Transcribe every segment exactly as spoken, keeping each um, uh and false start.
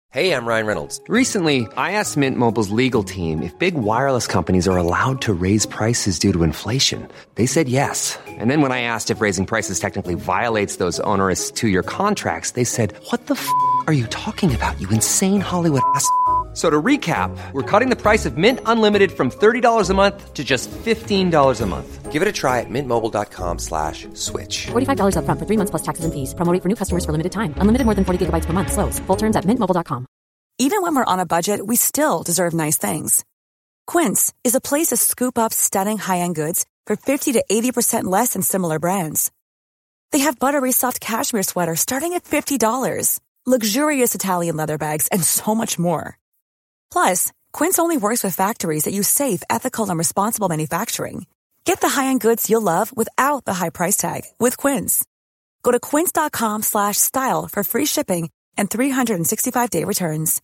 Hey, I'm Ryan Reynolds. Recently, I asked Mint Mobile's legal team if big wireless companies are allowed to raise prices due to inflation. They said yes. And then when I asked if raising prices technically violates those onerous two-year contracts, they said, what the f*** are you talking about, you insane Hollywood ass f- So to recap, we're cutting the price of Mint Unlimited from thirty dollars a month to just fifteen dollars a month. Give it a try at mintmobile.com slash switch. forty-five dollars up front for three months plus taxes and fees. Promo rate for new customers for limited time. Unlimited more than forty gigabytes per month. Slows full terms at mint mobile dot com. Even when we're on a budget, we still deserve nice things. Quince is a place to scoop up stunning high-end goods for fifty to eighty percent less than similar brands. They have buttery soft cashmere sweaters starting at fifty dollars, luxurious Italian leather bags, and so much more. Plus, Quince only works with factories that use safe, ethical, and responsible manufacturing. Get the high-end goods you'll love without the high price tag with Quince. Go to quince.com slash style for free shipping and three sixty-five day returns.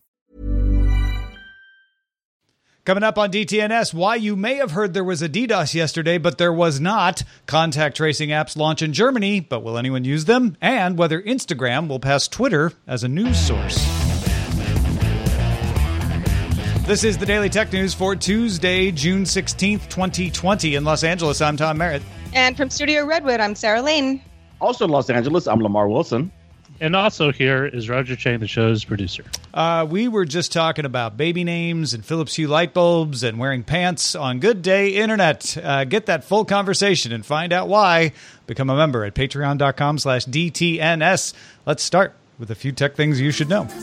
Coming up on D T N S, why you may have heard there was a DDoS yesterday, but there was not. Contact tracing apps launch in Germany, but will anyone use them? And whether Instagram will pass Twitter as a news source. This is the Daily Tech News for Tuesday, June sixteenth, twenty twenty. In Los Angeles, I'm Tom Merritt. And from Studio Redwood, I'm Sarah Lane. Also in Los Angeles, I'm Lamar Wilson. And also here is Roger Chang, the show's producer. Uh, we were just talking about baby names and Philips Hue light bulbs and wearing pants on Good Day Internet. Uh, get that full conversation and find out why. Become a member at patreon.com slash DTNS. Let's start with a few tech things you should know.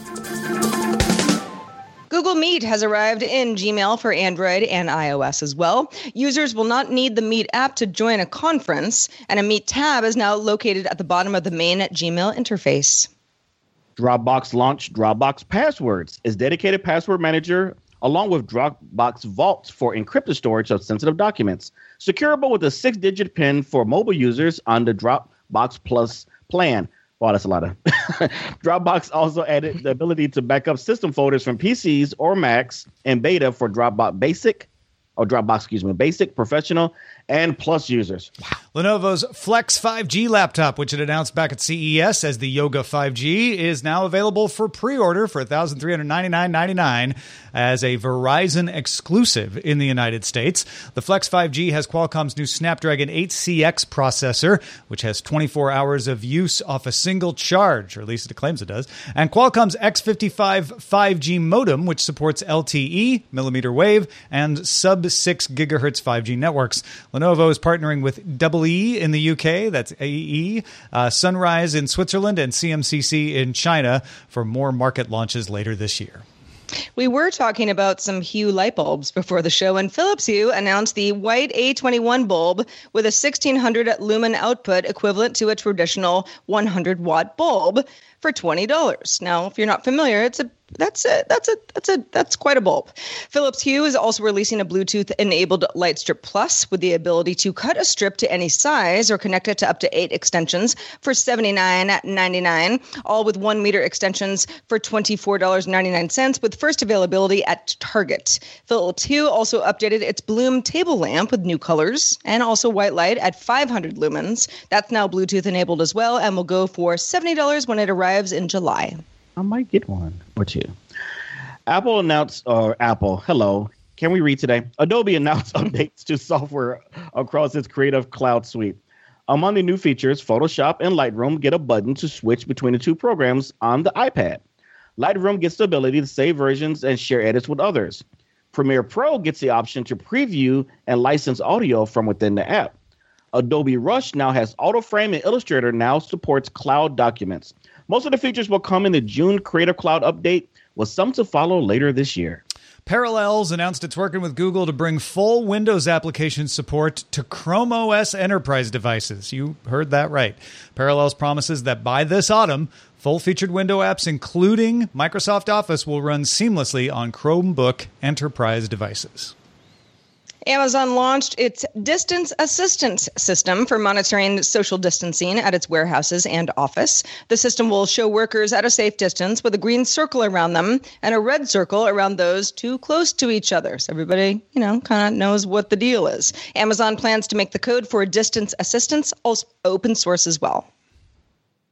Google Meet has arrived in Gmail for Android and iOS as well. Users will not need the Meet app to join a conference, and a Meet tab is now located at the bottom of the main Gmail interface. Dropbox launched Dropbox Passwords, its dedicated password manager, along with Dropbox Vault for encrypted storage of sensitive documents. Secureable with a six-digit PIN for mobile users on the Dropbox Plus plan. Wow, that's a lot of. Dropbox also added the ability to back up system folders from P Cs or Macs in beta for Dropbox Basic, or Dropbox, excuse me, Basic, Professional, and Plus users. Wow. Lenovo's Flex five G laptop, which it announced back at C E S as the Yoga five G, is now available for pre-order for one thousand three hundred ninety-nine dollars and ninety-nine cents as a Verizon exclusive in the United States. The Flex five G has Qualcomm's new Snapdragon eight C X processor, which has twenty-four hours of use off a single charge, or at least it claims it does, and Qualcomm's X fifty-five five G modem, which supports L T E, millimeter wave, and sub six gigahertz five G networks. Lenovo is partnering with Double E in the U K, that's A E, uh, Sunrise in Switzerland, and C M C C in China for more market launches later this year. We were talking about some Hue light bulbs before the show, and Philips Hue announced the white A twenty-one bulb with a sixteen hundred lumen output equivalent to a traditional one hundred watt bulb for twenty dollars. Now, if you're not familiar, it's a That's a, that's a, that's a, that's quite a bulb. Philips Hue is also releasing a Bluetooth-enabled Light Strip Plus with the ability to cut a strip to any size or connect it to up to eight extensions for seventy-nine ninety-nine, all with one meter extensions for twenty-four ninety-nine, with first availability at Target. Philips Hue also updated its Bloom table lamp with new colors and also white light at five hundred lumens. That's now Bluetooth-enabled as well and will go for seventy dollars when it arrives in July. I might get one or two. Apple announced, or Apple, hello, can we read today? Adobe announced updates to software across its Creative Cloud suite. Among the new features, Photoshop and Lightroom get a button to switch between the two programs on the iPad. Lightroom gets the ability to save versions and share edits with others. Premiere Pro gets the option to preview and license audio from within the app. Adobe Rush now has AutoFrame, and Illustrator now supports cloud documents. Most of the features will come in the June Creative Cloud update, with some to follow later this year. Parallels announced it's working with Google to bring full Windows application support to Chrome O S enterprise devices. You heard that right. Parallels promises that by this autumn, full-featured window apps, including Microsoft Office, will run seamlessly on Chromebook enterprise devices. Amazon launched its Distance Assistance system for monitoring social distancing at its warehouses and office. The system will show workers at a safe distance with a green circle around them and a red circle around those too close to each other. So everybody, you know, kind of knows what the deal is. Amazon plans to make the code for Distance Assistance also open source as well.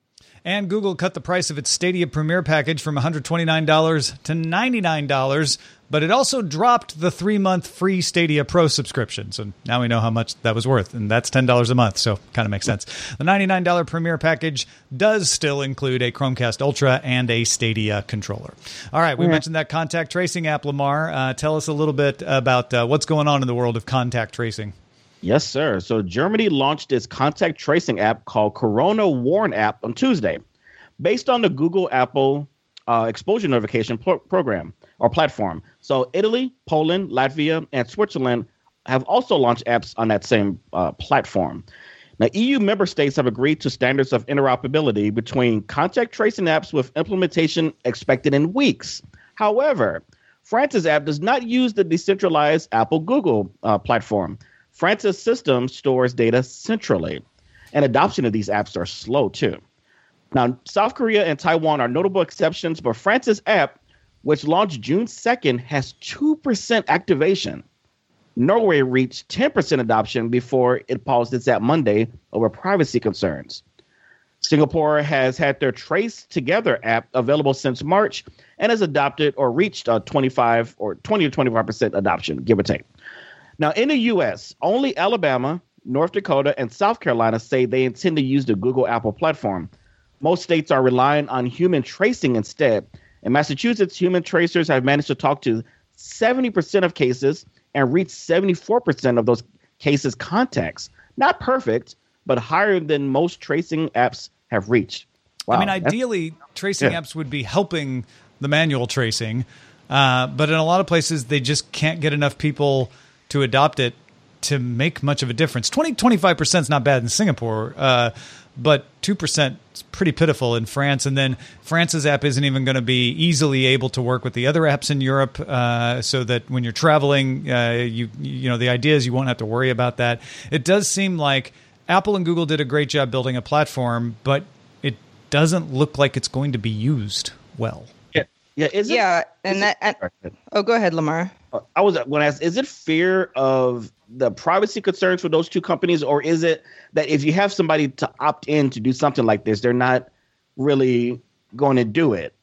And Google cut the price of its Stadia Premier package from one hundred twenty-nine dollars to ninety-nine dollars, but it also dropped the three-month free Stadia Pro subscription. So now we know how much that was worth, and that's ten dollars a month, so kind of makes sense. The ninety-nine dollars Premier package does still include a Chromecast Ultra and a Stadia controller. All right, we yeah. mentioned that contact tracing app, Lamar. Uh, tell us a little bit about uh, what's going on in the world of contact tracing. Yes, sir. So Germany launched its contact tracing app called Corona Warn app on Tuesday, based on the Google Apple uh, exposure notification pro- program or platform. So Italy, Poland, Latvia, and Switzerland have also launched apps on that same uh, platform. Now, E U member states have agreed to standards of interoperability between contact tracing apps with implementation expected in weeks. However, France's app does not use the decentralized Apple Google uh, platform. France's system stores data centrally, and adoption of these apps are slow, too. Now, South Korea and Taiwan are notable exceptions, but France's app, which launched June second, has two percent activation. Norway reached ten percent adoption before it paused its app Monday over privacy concerns. Singapore has had their Trace Together app available since March and has adopted or reached a twenty-five or twenty to twenty-five percent adoption, give or take. Now, in the U S, only Alabama, North Dakota, and South Carolina say they intend to use the Google Apple platform. Most states are relying on human tracing instead. In Massachusetts, human tracers have managed to talk to seventy percent of cases and reach seventy-four percent of those cases' contacts. Not perfect, but higher than most tracing apps have reached. Wow. I mean, ideally, tracing yeah. apps would be helping the manual tracing, uh, but in a lot of places, they just can't get enough people to adopt it to make much of a difference. twenty, twenty-five percent is not bad in Singapore, uh, but two percent is pretty pitiful in France. And then France's app isn't even going to be easily able to work with the other apps in Europe, uh, so that when you're traveling, uh, you you know, the idea is you won't have to worry about that. It does seem like Apple and Google did a great job building a platform, but it doesn't look like it's going to be used well. Yeah, yeah, is it, yeah, and is that. it, And, oh, go ahead, Lamar. I was going to ask, is it fear of the privacy concerns for those two companies, or is it that if you have somebody to opt in to do something like this, they're not really going to do it,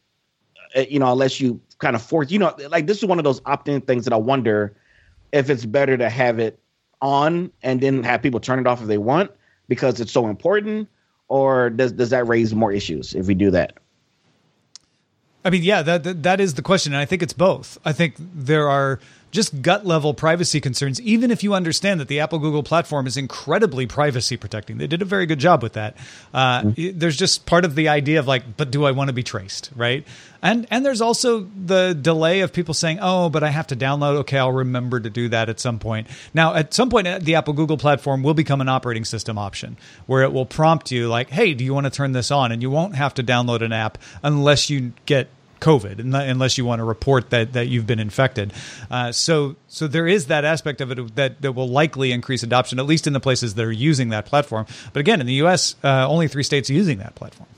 you know, unless you kind of force, you know, like this is one of those opt-in things that I wonder if it's better to have it on and then have people turn it off if they want because it's so important, or does does that raise more issues if we do that? I mean, yeah, that, that that is the question, and I think it's both. I think there are just gut-level privacy concerns, even if you understand that the Apple-Google platform is incredibly privacy protecting. They did a very good job with that. Uh, mm-hmm. There's just part of the idea of like, but do I want to be traced, right? And and there's also the delay of people saying, oh, but I have to download. Okay, I'll remember to do that at some point. Now, at some point, the Apple-Google platform will become an operating system option where it will prompt you like, hey, do you want to turn this on? And you won't have to download an app unless you get COVID, unless you want to report that, that you've been infected. Uh, so so there is that aspect of it that, that will likely increase adoption, at least in the places that are using that platform. But again, in the U S, uh, only three states are using that platform.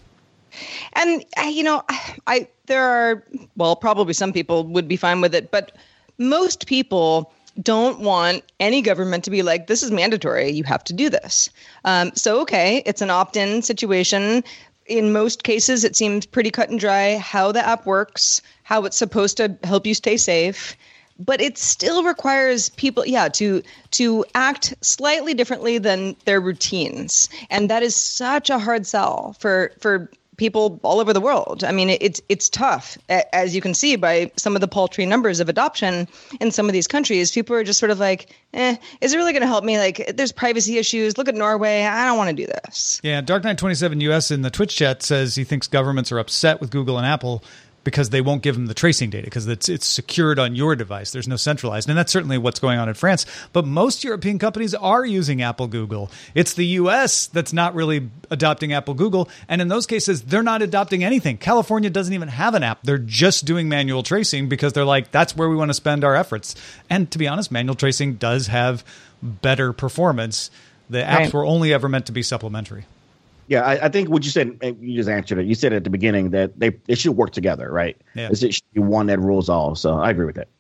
And, uh, you know, I there are, well, probably some people would be fine with it, but most people don't want any government to be like, this is mandatory. You have to do this. Um, so, okay, it's an opt-in situation. In most cases, it seems pretty cut and dry how the app works, how it's supposed to help you stay safe. But it still requires people, yeah, to to act slightly differently than their routines. And that is such a hard sell for for people all over the world. I mean, it's it's tough, as you can see by some of the paltry numbers of adoption in some of these countries. People are just sort of like, eh, is it really going to help me? Like, there's privacy issues. Look at Norway. I don't want to do this. Yeah, Dark Knight twenty-seven U S in the Twitch chat says he thinks governments are upset with Google and Apple because they won't give them the tracing data because it's it's secured on your device. There's no centralized. And that's certainly what's going on in France. But most European companies are using Apple Google. It's the U S that's not really adopting Apple Google. And in those cases, they're not adopting anything. California doesn't even have an app. They're just doing manual tracing because they're like, that's where we want to spend our efforts. And to be honest, manual tracing does have better performance. The apps right. were only ever meant to be supplementary. Yeah, I, I think what you said, you just answered it. You said at the beginning that they, they should work together, right? Yeah. It should be one that rules all. So I agree with that.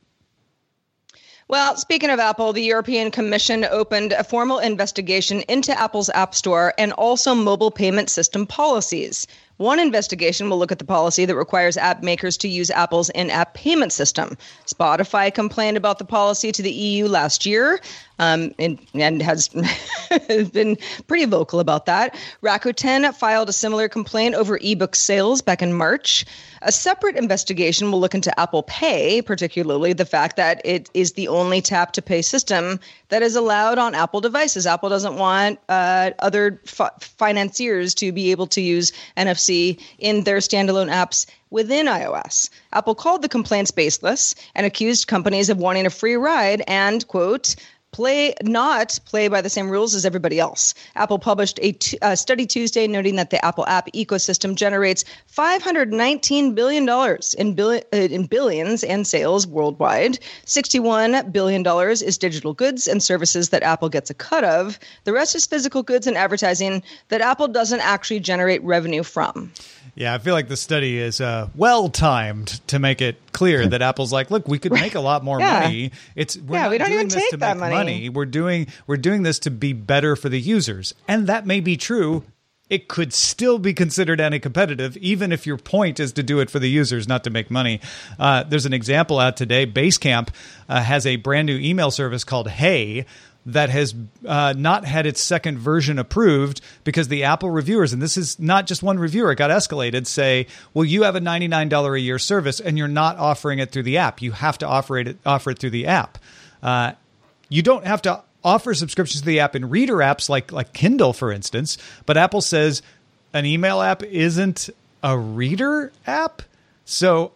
Well, speaking of Apple, the European Commission opened a formal investigation into Apple's App Store and also mobile payment system policies. One investigation will look at the policy that requires app makers to use Apple's in-app payment system. Spotify complained about the policy to the E U last year. Um, and, and has been pretty vocal about that. Rakuten filed a similar complaint over ebook sales back in March. A separate investigation will look into Apple Pay, particularly the fact that it is the only tap-to-pay system that is allowed on Apple devices. Apple doesn't want uh, other fi- financiers to be able to use N F C in their standalone apps within iOS. Apple called the complaints baseless and accused companies of wanting a free ride and, quote, play not play by the same rules as everybody else. Apple published a t- uh, study Tuesday noting that the Apple app ecosystem generates five hundred nineteen billion dollars in, bill- uh, in billions in sales worldwide. sixty-one billion dollars is digital goods and services that Apple gets a cut of. The rest is physical goods and advertising that Apple doesn't actually generate revenue from. Yeah, I feel like the study is uh, well-timed to make it clear that Apple's like, look, we could make a lot more yeah. money. It's we're yeah, not we don't doing even this take to that make money. money. We're doing we're doing this to be better for the users, and that may be true. It could still be considered anti-competitive, even if your point is to do it for the users, not to make money. Uh, there's an example out today. Basecamp uh, has a brand new email service called Hey, that has uh, not had its second version approved because the Apple reviewers, and this is not just one reviewer, it got escalated, say, well, you have a ninety-nine dollars a year service and you're not offering it through the app. You have to offer it, offer it through the app. Uh, you don't have to offer subscriptions to the app in reader apps like, like Kindle, for instance, but Apple says an email app isn't a reader app. So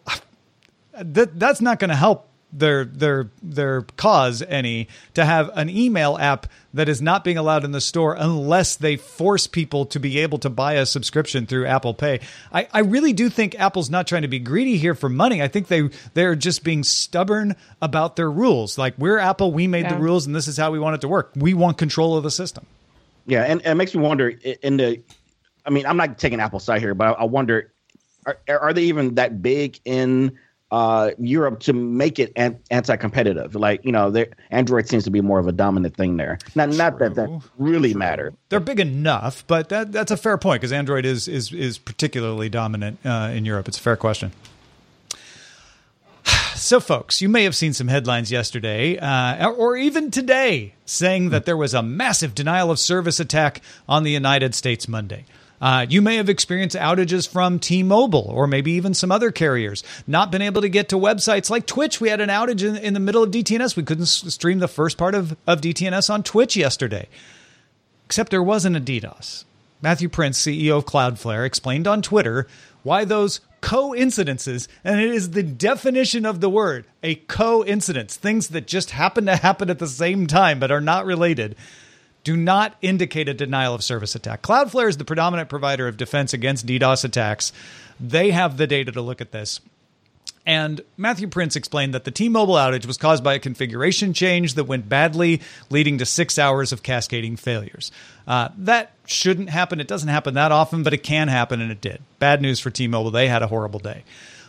that that's not going to help their their their cause any to have an email app that is not being allowed in the store unless they force people to be able to buy a subscription through Apple Pay. I, I really do think Apple's not trying to be greedy here for money. I think they they're just being stubborn about their rules. Like, we're Apple, we made yeah. the rules, and this is how we want it to work. We want control of the system. Yeah, and, and it makes me wonder in the I mean, I'm not taking Apple's side here, but I, I wonder are, are they even that big in Uh, Europe to make it an- anti-competitive? Like, you know, Android seems to be more of a dominant thing there. Not, not that that really matters. They're big enough, but that that's a fair point because Android is is is particularly dominant uh, in Europe. It's a fair question. So, folks, you may have seen some headlines yesterday uh, or even today saying that there was a massive denial of service attack on the United States Monday. Uh, you may have experienced outages from T-Mobile or maybe even some other carriers, not been able to get to websites like Twitch. We had an outage in, in the middle of D T N S. We couldn't s- stream the first part of, of D T N S on Twitch yesterday, except there wasn't a DDoS. Matthew Prince, C E O of Cloudflare, explained on Twitter why those coincidences, and it is the definition of the word, a coincidence, things that just happen to happen at the same time but are not related, do not indicate a denial of service attack. Cloudflare is the predominant provider of defense against DDoS attacks. They have the data to look at this. And Matthew Prince explained that the T-Mobile outage was caused by a configuration change that went badly, leading to six hours of cascading failures. Uh, that shouldn't happen. It doesn't happen that often, but it can happen, and it did. Bad news for T-Mobile. They had a horrible day.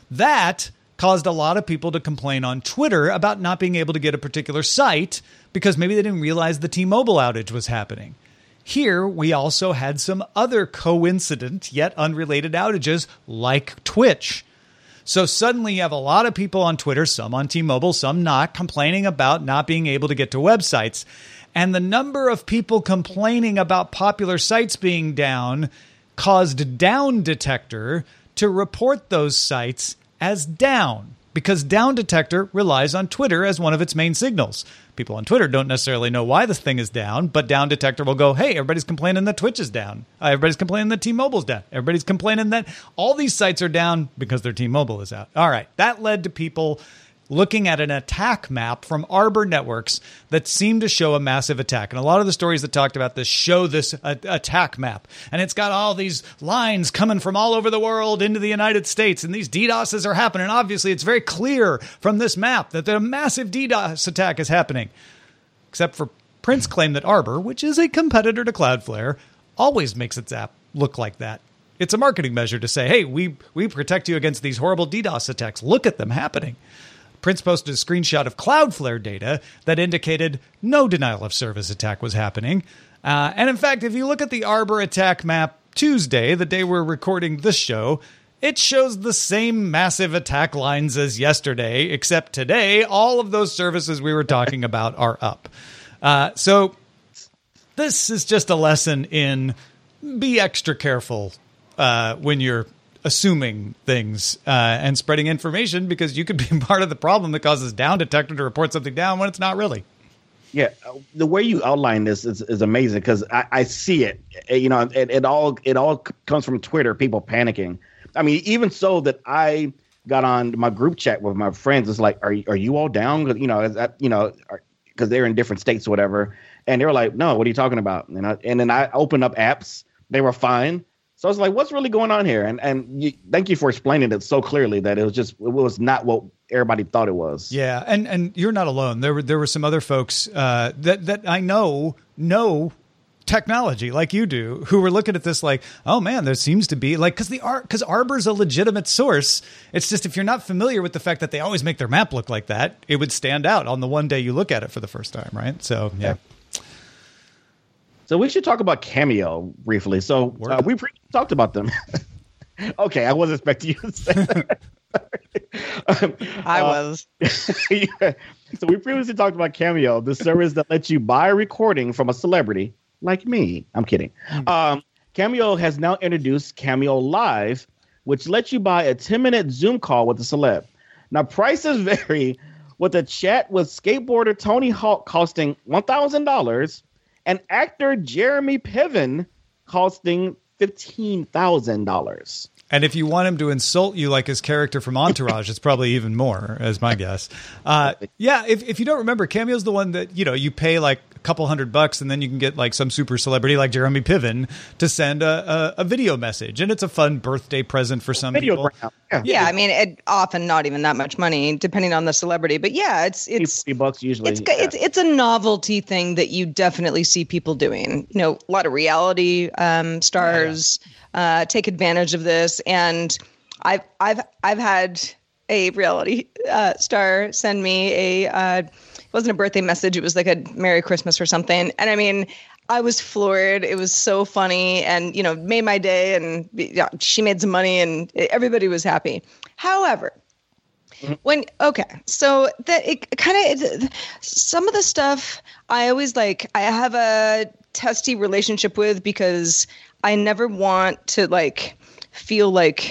That caused a lot of people to complain on Twitter about not being able to get a particular site because maybe they didn't realize the T-Mobile outage was happening. Here, we also had some other coincident yet unrelated outages like Twitch. So suddenly you have a lot of people on Twitter, some on T-Mobile, some not, complaining about not being able to get to websites. And the number of people complaining about popular sites being down caused Down Detector to report those sites as down, because Down Detector relies on Twitter as one of its main signals. People on Twitter don't necessarily know why this thing is down, but Down Detector will go, hey, everybody's complaining that Twitch is down. Uh, everybody's complaining that T-Mobile's down. Everybody's complaining that all these sites are down because their T-Mobile is out. All right, that led to people looking at an attack map from Arbor Networks that seemed to show a massive attack. And a lot of the stories that talked about this show this uh, attack map. And it's got all these lines coming from all over the world into the United States. And these DDoSes are happening. Obviously, it's very clear from this map that a massive DDoS attack is happening. Except for Prince claimed that Arbor, which is a competitor to Cloudflare, always makes its app look like that. It's a marketing measure to say, hey, we, we protect you against these horrible DDoS attacks. Look at them happening. Prince posted a screenshot of Cloudflare data that indicated no denial of service attack was happening. Uh, and in fact, if you look at the Arbor attack map Tuesday, the day we're recording this show, it shows the same massive attack lines as yesterday, except today, all of those services we were talking about are up. Uh, so this is just a lesson in be extra careful uh, when you're assuming things uh, and spreading information, because you could be part of the problem that causes Down Detector to report something down when it's not really. Yeah, the way you outline this is, is amazing, because I, I see it. You know, it, it all it all comes from Twitter, people panicking. I mean, even so that I got on my group chat with my friends. It's like, are are you all down? You know, is that, you know, because they're in different states or whatever. And they were like, no, what are you talking about? And I, and then I opened up apps. They were fine. So I was like, what's really going on here? And and you, thank you for explaining it so clearly that it was just, it was not what everybody thought it was. Yeah. And and you're not alone. There were there were some other folks uh, that, that I know know technology like you do, who were looking at this like, oh man, there seems to be like, because the Ar- because Arbor's a legitimate source. It's just, if you're not familiar with the fact that they always make their map look like that, it would stand out on the one day you look at it for the first time, right? So yeah. yeah. So we should talk about Cameo briefly. So uh, we pre- talked about them. Okay, I wasn't expecting you to say that. um, I uh, was. Yeah. So we previously talked about Cameo, the service that lets you buy a recording from a celebrity like me. I'm kidding. Mm-hmm. Um, Cameo has now introduced Cameo Live, which lets you buy a ten-minute Zoom call with a celeb. Now, prices vary, with a chat with skateboarder Tony Hawk costing one thousand dollars and actor Jeremy Piven costing fifteen thousand dollars. And if you want him to insult you like his character from Entourage, it's probably even more, as my guess. Uh, yeah, if if you don't remember, Cameo's the one that, you know, you pay like a couple hundred bucks and then you can get like some super celebrity like Jeremy Piven to send a, a, a video message. And it's a fun birthday present for some video people. Yeah. yeah, yeah, I mean, it, often not even that much money, depending on the celebrity. But yeah, it's it's fifty bucks usually. It's, yeah. it's it's a novelty thing that you definitely see people doing. You know, a lot of reality um, stars yeah, yeah. Uh, take advantage of this, and I've I've I've had a reality uh, star send me a uh, it wasn't a birthday message, it was like a Merry Christmas or something, and I mean, I was floored. It was so funny, and you know, made my day, and yeah, she made some money, and everybody was happy. However, when okay, so that it kind of some of the stuff I always like, I have a testy relationship with, because I never want to like feel like,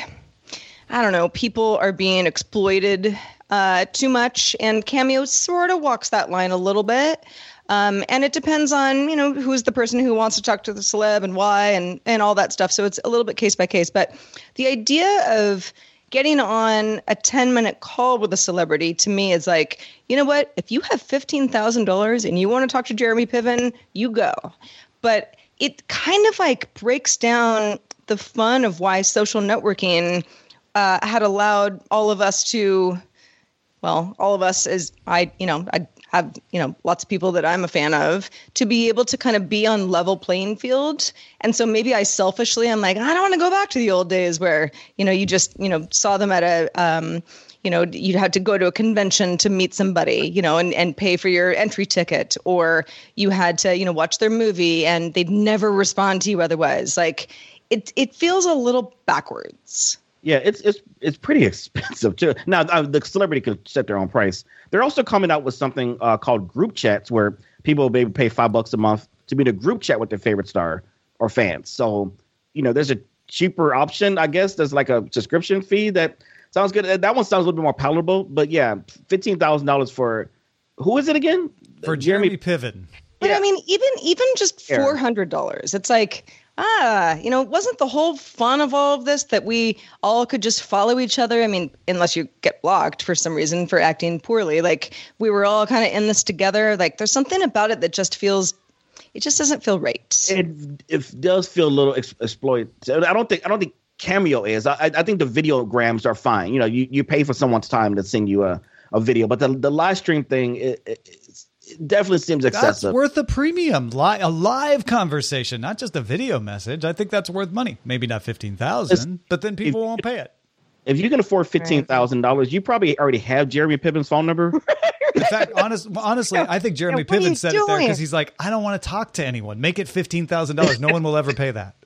I don't know, people are being exploited uh, too much, and Cameo sort of walks that line a little bit. Um, and it depends on, you know, who's the person who wants to talk to the celeb and why, and, and all that stuff. So it's a little bit case by case. But the idea of getting on a ten minute call with a celebrity, to me, is like, you know what? If you have fifteen thousand dollars and you want to talk to Jeremy Piven, you go. But it kind of like breaks down the fun of why social networking uh, had allowed all of us to, well, all of us as I, you know, I have, you know, lots of people that I'm a fan of, to be able to kind of be on level playing field. And so maybe I selfishly, I'm like, I don't want to go back to the old days where, you know, you just, you know, saw them at a, um, you know, you'd have to go to a convention to meet somebody, you know, and, and pay for your entry ticket, or you had to, you know, watch their movie and they'd never respond to you otherwise. Like it, it feels a little backwards. Yeah, it's it's it's pretty expensive too. Now, uh, the celebrity could set their own price. They're also coming out with something uh, called group chats, where people maybe pay five bucks a month to be in a group chat with their favorite star or fans. So, you know, there's a cheaper option, I guess. There's like a subscription fee that sounds good. That one sounds a little bit more palatable. But yeah, fifteen thousand dollars for, who is it again? For Jeremy, Jeremy Piven. But yeah. I mean, even even just four hundred dollars. It's like, ah, you know, wasn't the whole fun of all of this that we all could just follow each other? I mean, unless you get blocked for some reason for acting poorly. Like, we were all kind of in this together. Like, there's something about it that just feels, it just doesn't feel right. It it does feel a little ex- exploit. I don't think I don't think Cameo is. I I think the videograms are fine. You know, you, you pay for someone's time to send you a, a video, but the the live stream thing, it, it, it's, it definitely seems excessive. That's worth a premium, li- a live conversation, not just a video message. I think that's worth money. Maybe not fifteen thousand, but then people if, won't pay it. If you can afford fifteen thousand dollars, you probably already have Jeremy Piven's phone number. In fact, honest, honestly, I think Jeremy yeah, Piven said doing? it there because he's like, I don't want to talk to anyone. Make it fifteen thousand dollars. No one will ever pay that.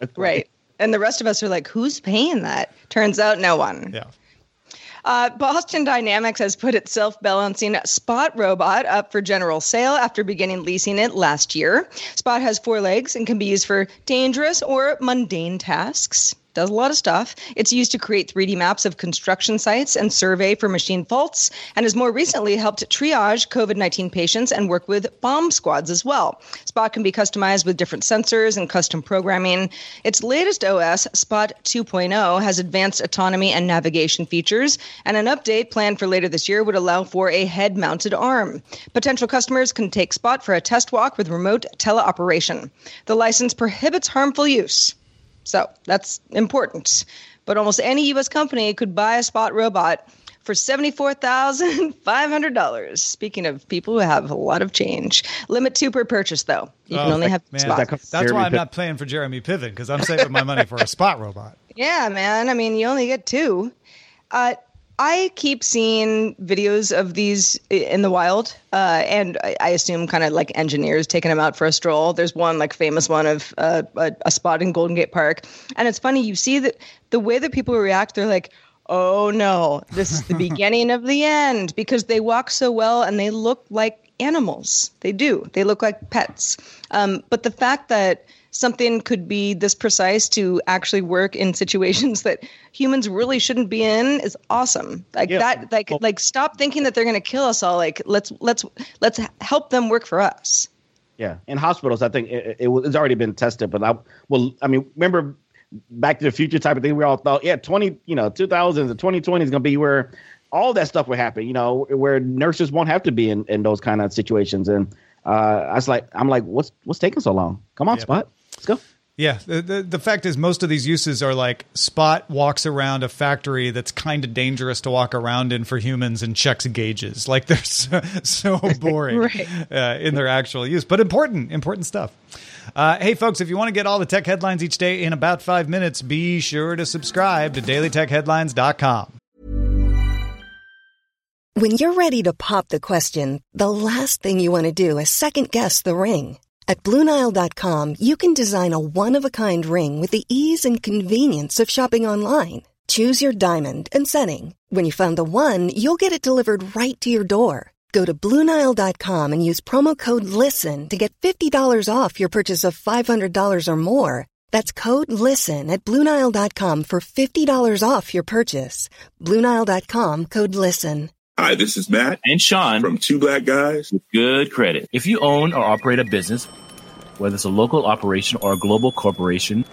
Right. And the rest of us are like, who's paying that? Turns out no one. Yeah. Uh, Boston Dynamics has put its self-balancing Spot robot up for general sale after beginning leasing it last year. Spot has four legs and can be used for dangerous or mundane tasks. Does a lot of stuff. It's used to create three D maps of construction sites and survey for machine faults, and has more recently helped triage COVID nineteen patients and work with bomb squads as well. Spot can be customized with different sensors and custom programming. Its latest O S, Spot two point oh, has advanced autonomy and navigation features, and an update planned for later this year would allow for a head-mounted arm. Potential customers can take Spot for a test walk with remote teleoperation. The license prohibits harmful use. So that's important. But almost any U S company could buy a Spot robot for seventy-four thousand five hundred dollars. Speaking of people who have a lot of change. Limit two per purchase, though. You can oh, only have man, Spot. That That's Jeremy why I'm Piven. Not paying for Jeremy Piven, because I'm saving my money for a Spot robot. Yeah, man. I mean, you only get two. Uh, I keep seeing videos of these in the wild, uh, and I, I assume kind of like engineers taking them out for a stroll. There's one like famous one of uh, a, a spot in Golden Gate Park. And it's funny, you see that the way that people react, they're like, oh no, this is the beginning of the end, because they walk so well and they look like animals. They do. They look like pets. Um, but the fact that something could be this precise to actually work in situations that humans really shouldn't be in is awesome. Like yeah. that, like, well, like stop thinking that they're going to kill us all. Like let's, let's, let's help them work for us. Yeah. In hospitals, I think it, it, it's already been tested, but I, well, I mean, remember Back to the Future type of thing. We all thought, yeah, twenty, you know, two thousands and twenty twenty is going to be where all that stuff will happen, you know, where nurses won't have to be in, in those kind of situations. And uh, I was like, I'm like, what's, what's taking so long? Come on, yep. Spot. Let's go. Yeah. The, the the fact is most of these uses are like Spot walks around a factory that's kind of dangerous to walk around in for humans and checks gauges. Like they're so, so boring right. uh, in their actual use, but important, important stuff. Uh, hey, folks, if you want to get all the tech headlines each day in about five minutes, be sure to subscribe to daily tech headlines dot com. When you're ready to pop the question, the last thing you want to do is second-guess the ring. At Blue Nile dot com, you can design a one-of-a-kind ring with the ease and convenience of shopping online. Choose your diamond and setting. When you find the one, you'll get it delivered right to your door. Go to Blue Nile dot com and use promo code LISTEN to get fifty dollars off your purchase of five hundred dollars or more. That's code LISTEN at Blue Nile dot com for fifty dollars off your purchase. Blue Nile dot com, code LISTEN. Hi, this is Matt and Sean from Two Black Guys with Good Credit. If you own or operate a business, whether it's a local operation or a global corporation,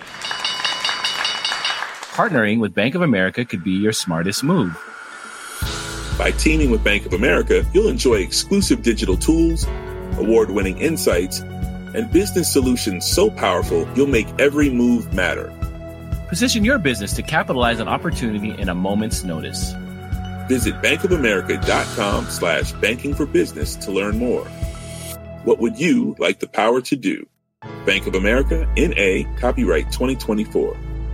partnering with Bank of America could be your smartest move. By teaming with Bank of America, you'll enjoy exclusive digital tools, award-winning insights, and business solutions so powerful you'll make every move matter. Position your business to capitalize on opportunity in a moment's notice. Visit bankofamerica.com slash banking for business to learn more. What would you like the power to do? Bank of America, N A, copyright twenty twenty-four.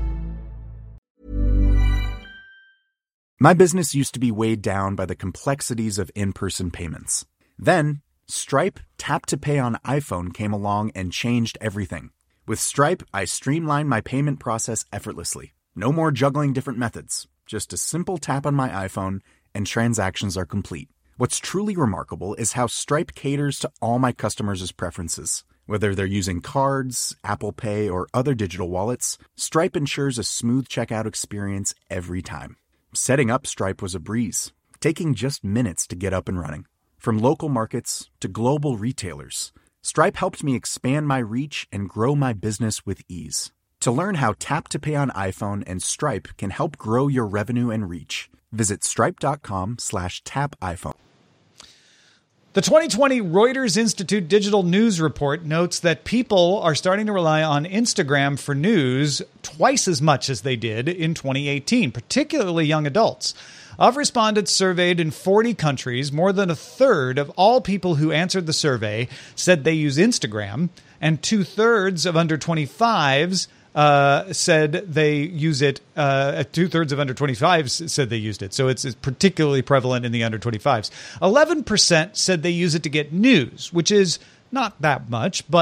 My business used to be weighed down by the complexities of in-person payments. Then, Stripe Tap to Pay on iPhone came along and changed everything. With Stripe, I streamlined my payment process effortlessly. No more juggling different methods. Just a simple tap on my iPhone, and transactions are complete. What's truly remarkable is how Stripe caters to all my customers' preferences. Whether they're using cards, Apple Pay, or other digital wallets, Stripe ensures a smooth checkout experience every time. Setting up Stripe was a breeze, taking just minutes to get up and running. From local markets to global retailers, Stripe helped me expand my reach and grow my business with ease. To learn how Tap to Pay on iPhone and Stripe can help grow your revenue and reach, visit stripe.com slash tap iPhone. The twenty twenty Reuters Institute Digital News Report notes that people are starting to rely on Instagram for news twice as much as they did in twenty eighteen, particularly young adults. Of respondents surveyed in forty countries, more than a third of all people who answered the survey said they use Instagram, and two-thirds of under twenty-fives Uh, said they use it, uh, two-thirds of under twenty-fives said they used it. So it's, it's particularly prevalent in the under twenty-fives. eleven percent said they use it to get news, which is not that much, but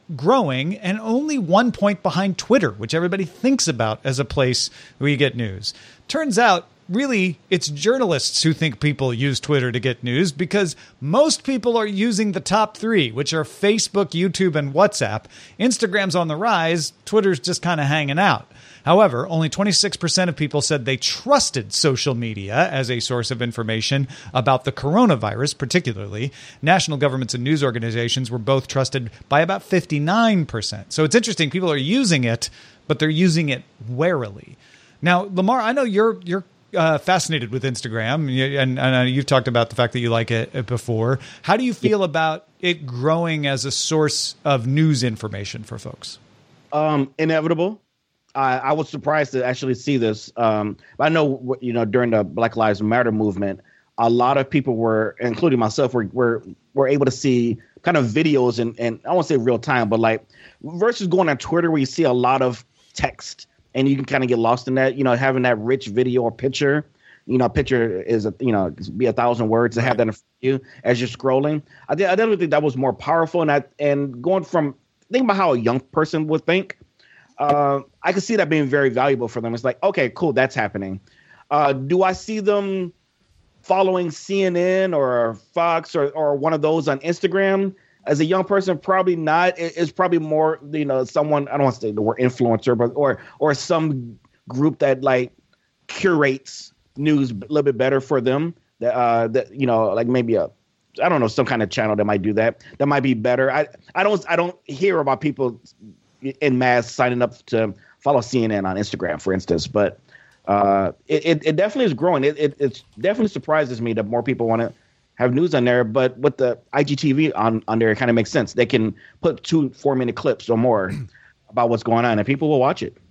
growing and only one point behind Twitter, which everybody thinks about as a place where you get news. Turns out, really, it's journalists who think people use Twitter to get news because most people are using the top three, which are Facebook, YouTube, and WhatsApp. Instagram's on the rise. Twitter's just kind of hanging out. However, only twenty-six percent of people said they trusted social media as a source of information about the coronavirus, particularly. National governments and news organizations were both trusted by about fifty-nine percent. So it's interesting. People are using it, but they're using it warily. Now, Lamar, I know you're you're Uh, fascinated with Instagram, and, and you've talked about the fact that you like it before. How do you feel about it growing as a source of news information for folks? Um, inevitable. I, I was surprised to actually see this. Um, I know, you know, during the Black Lives Matter movement, a lot of people were, including myself, were were, were able to see kind of videos and, and I won't say real time, but like versus going on Twitter where you see a lot of text. And you can kind of get lost in that, you know, having that rich video or picture. You know, a picture is, a, you know, be a thousand words to have that in front of you as you're scrolling. I, did, I definitely think that was more powerful. And I, and going from think about how a young person would think, uh, I could see that being very valuable for them. It's like, okay, cool, that's happening. Uh, do I see them following C N N or Fox or, or one of those on Instagram? As a young person, probably not. It's probably more, you know, someone, I don't want to say the word influencer, but or or some group that like curates news a little bit better for them. That, uh, that you know, like maybe a, I don't know, some kind of channel that might do that. That might be better. I, I don't I don't hear about people in mass signing up to follow C N N on Instagram, for instance. But uh, it, it it definitely is growing. It it it definitely surprises me that more people want to have news on there, but with the I G T V on, on there, it kind of makes sense. They can put two four minute clips or more about what's going on and people will watch it.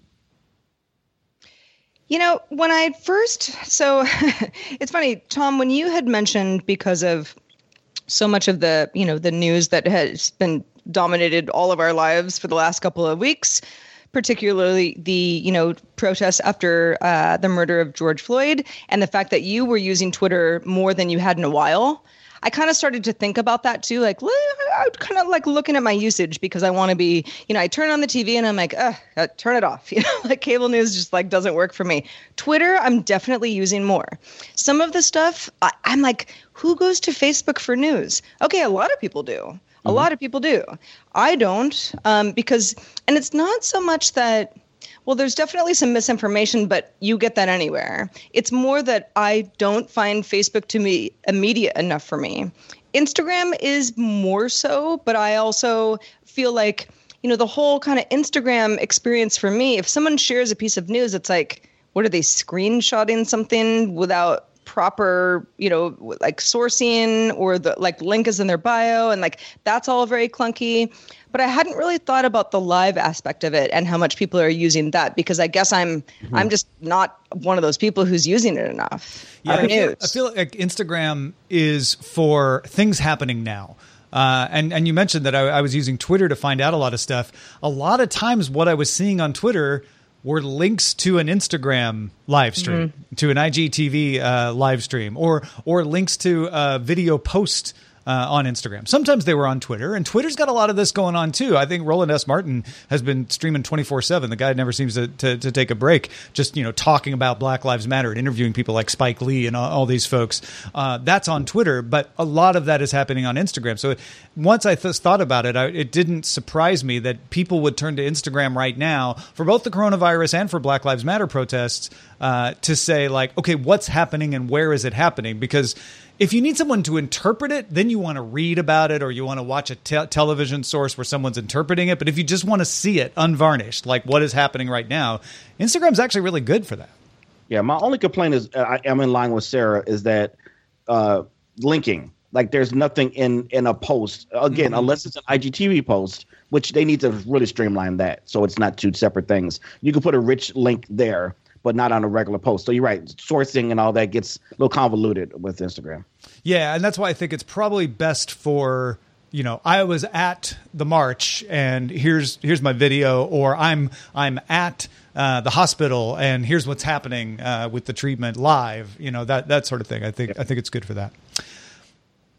You know, when I first, so it's funny, Tom, when you had mentioned because of so much of the, you know, the news that has been dominated all of our lives for the last couple of weeks, particularly the, you know, protests after uh, the murder of George Floyd and the fact that you were using Twitter more than you had in a while, I kind of started to think about that too. Like, I kind of like looking at my usage because I want to be, you know, I turn on the T V and I'm like, uh, turn it off. You know, like cable news just like doesn't work for me. Twitter, I'm definitely using more. Some of the stuff, I, I'm like, who goes to Facebook for news? Okay, a lot of people do. A lot of people do. I don't, um, because, and it's not so much that, well, there's definitely some misinformation, but you get that anywhere. It's more that I don't find Facebook to be immediate enough for me. Instagram is more so, but I also feel like, you know, the whole kind of Instagram experience for me, if someone shares a piece of news, it's like, what are they screenshotting something without proper, you know, like sourcing, or the like link is in their bio, and like that's all very clunky. But I hadn't really thought about the live aspect of it and how much people are using that, because I guess I'm mm-hmm. I'm just not one of those people who's using it enough. Yeah, I feel, I feel like Instagram is for things happening now. Uh, and, and you mentioned that I, I was using Twitter to find out a lot of stuff. A lot of times what I was seeing on Twitter were links to an Instagram live stream, mm-hmm. to an I G T V uh, live stream, or or links to a video post uh, on Instagram. Sometimes they were on Twitter, and Twitter's got a lot of this going on too. I think Roland S. Martin has been streaming twenty-four seven. The guy never seems to, to, to take a break, just, you know, talking about Black Lives Matter and interviewing people like Spike Lee and all, all these folks. Uh, that's on Twitter, but a lot of that is happening on Instagram. So once I th- thought about it, I, it didn't surprise me that people would turn to Instagram right now for both the coronavirus and for Black Lives Matter protests uh, to say, like, okay, what's happening and where is it happening? Because if you need someone to interpret it, then you want to read about it, or you want to watch a te- television source where someone's interpreting it. But if you just want to see it unvarnished, like what is happening right now, Instagram's actually really good for that. Yeah, my only complaint is, uh, I am in line with Sarah, is that uh, linking. Like there's nothing in, in a post, again, mm-hmm. unless it's an I G T V post, which they need to really streamline that so it's not two separate things. You can put a rich link there, but not on a regular post. So you're right. Sourcing and all that gets a little convoluted with Instagram. Yeah, and that's why I think it's probably best for, you know, I was at the march and here's here's my video, or I'm I'm at uh, the hospital and here's what's happening uh, with the treatment live. You know, that that sort of thing. I think yeah. I think it's good for that.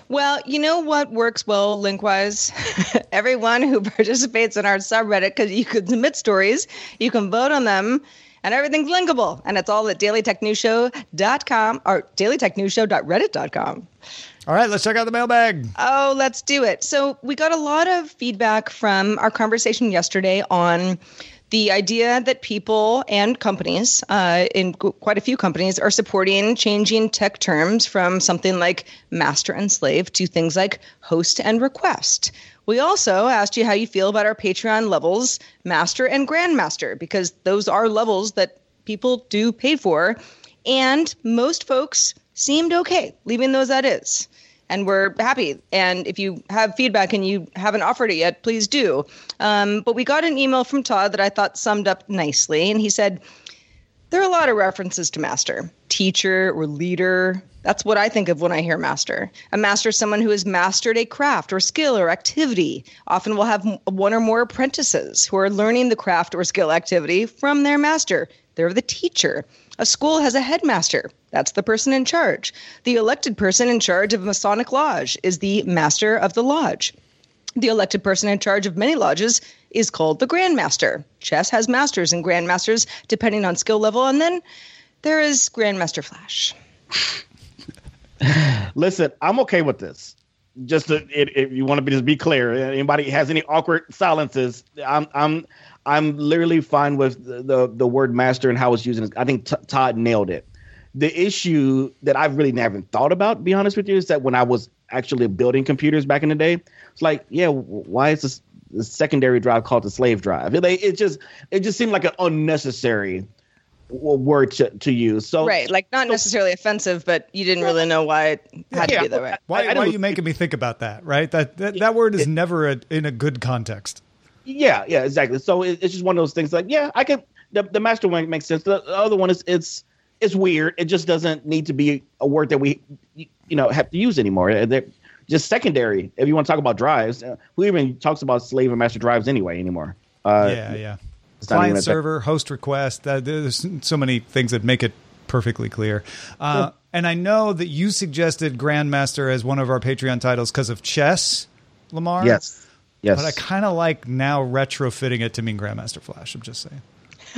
Well, you know what works well link-wise? Everyone who participates in our subreddit, because you can submit stories, you can vote on them, and everything's linkable. And it's all at daily tech news show dot com or daily tech news show dot reddit dot com. All right, let's check out the mailbag. Oh, let's do it. So we got a lot of feedback from our conversation yesterday on the idea that people and companies, uh, in quite a few companies, are supporting changing tech terms from something like master and slave to things like host and request. We also asked you how you feel about our Patreon levels, master and grandmaster, because those are levels that people do pay for. And most folks seemed okay leaving those as is. And we're happy. And if you have feedback and you haven't offered it yet, please do. Um, but we got an email from Todd that I thought summed up nicely. And he said, there are a lot of references to master, teacher or leader. That's what I think of when I hear master. A master is someone who has mastered a craft or skill or activity. Often will have one or more apprentices who are learning the craft or skill activity from their master. They're the teacher. A school has a headmaster. That's the person in charge. The elected person in charge of a Masonic lodge is the master of the lodge. The elected person in charge of many lodges is called the grandmaster. Chess has masters and grandmasters depending on skill level. And then there is Grandmaster Flash. Listen, I'm okay with this. Just to, if, if you want to be, just be clear, anybody has any awkward silences, I'm I'm I'm literally fine with the the, the word master and how it's used. I think t- Todd nailed it. The issue that I really never thought about, to be honest with you, is that when I was actually building computers back in the day, it's like, yeah, why is this the secondary drive called the slave drive? It, it just it just seemed like an unnecessary word to, to use. So right, like not necessarily offensive, but you didn't really know why it had yeah, to be that way. Why, why are you making me think about that? Right, that that, that word is it, never a, in a good context. Yeah, yeah, exactly. So it, it's just one of those things. Like, yeah, I can. The, the master one makes sense. The other one is it's it's weird. It just doesn't need to be a word that we you know have to use anymore. They're just secondary. If you want to talk about drives, uh, who even talks about slave and master drives anyway anymore? Uh, yeah, yeah. Client server, host request. Uh, there's so many things that make it perfectly clear. Uh, yeah. And I know that you suggested Grandmaster as one of our Patreon titles because of chess, Lamar. Yes. Yes. But I kind of like now retrofitting it to mean Grandmaster Flash. I'm just saying.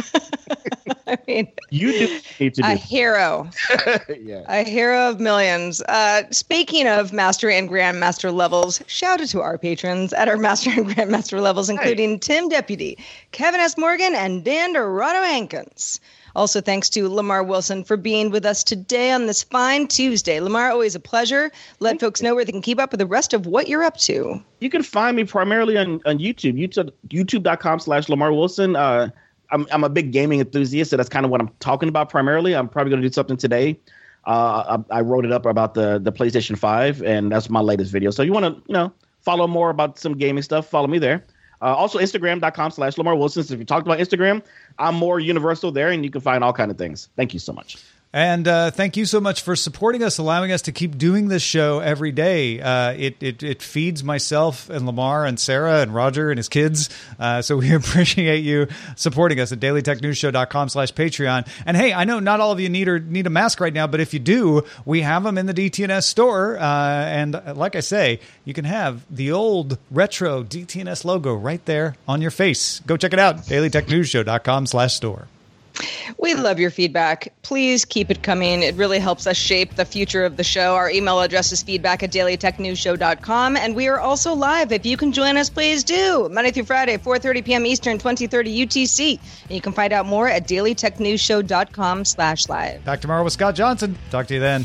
I mean, you do need to a do. hero, yeah. a hero of millions. Uh, speaking of master and grandmaster levels, shout out to our patrons at our master and grandmaster levels, including hey. Tim Deputy, Kevin S. Morgan, and Dan Dorado Hankins. Also, thanks to Lamar Wilson for being with us today on this fine Tuesday. Lamar, always a pleasure. Let Thank folks you. know where they can keep up with the rest of what you're up to. You can find me primarily on, on YouTube, YouTube, youtube.com slash Lamar Wilson. Uh, I'm, I'm a big gaming enthusiast, so that's kind of what I'm talking about primarily. I'm probably going to do something today. Uh, I, I wrote it up about the, the PlayStation five, and that's my latest video. So you want to, you know, follow more about some gaming stuff, follow me there. Uh, also, Instagram.com slash Lamar Wilson. So if you talked about Instagram, I'm more universal there, and you can find all kinds of things. Thank you so much. And uh, thank you so much for supporting us, allowing us to keep doing this show every day. Uh, it, it it feeds myself and Lamar and Sarah and Roger and his kids. Uh, so we appreciate you supporting us at dailytechnewsshow.com slash Patreon. And hey, I know not all of you need or need a mask right now, but if you do, we have them in the D T N S store. Uh, and like I say, you can have the old retro D T N S logo right there on your face. Go check it out, dailytechnewsshow.com slash store. We love your feedback. Please keep it coming. It really helps us shape the future of the show. Our email address is feedback at daily tech news show dot com. And we are also live. If you can join us, please do. Monday through Friday, four thirty p.m. Eastern, twenty thirty U T C. And you can find out more at daily tech news show dot com slash live. Back tomorrow with Scott Johnson. Talk to you then.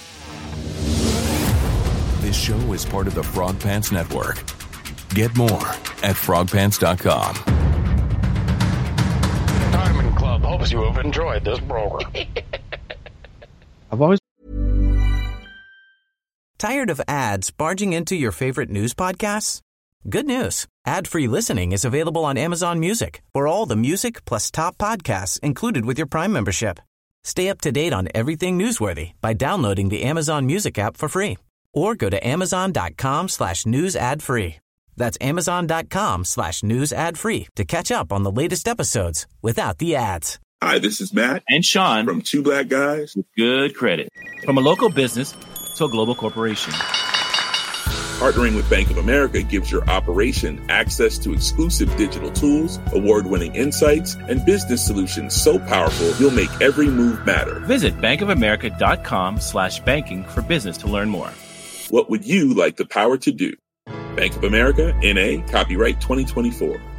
This show is part of the Frog Pants Network. Get more at frog pants dot com. Hopes you have enjoyed this program. I've always tired of ads barging into your favorite news podcasts? Good news. Ad-free listening is available on Amazon Music for all the music plus top podcasts included with your Prime membership. Stay up to date on everything newsworthy by downloading the Amazon Music app for free or go to amazon.com slash news ad free. That's amazon.com slash news ad free to catch up on the latest episodes without the ads. Hi, this is Matt and Sean from Two Black Guys with Good Credit. From a local business to a global corporation, Partnering with Bank of America gives your operation access to exclusive digital tools, award-winning insights, and business solutions so powerful you'll make every move matter. Visit bankofamerica.com slash banking for business to learn more. What would you like the power to do? Bank of America, N A, copyright twenty twenty-four.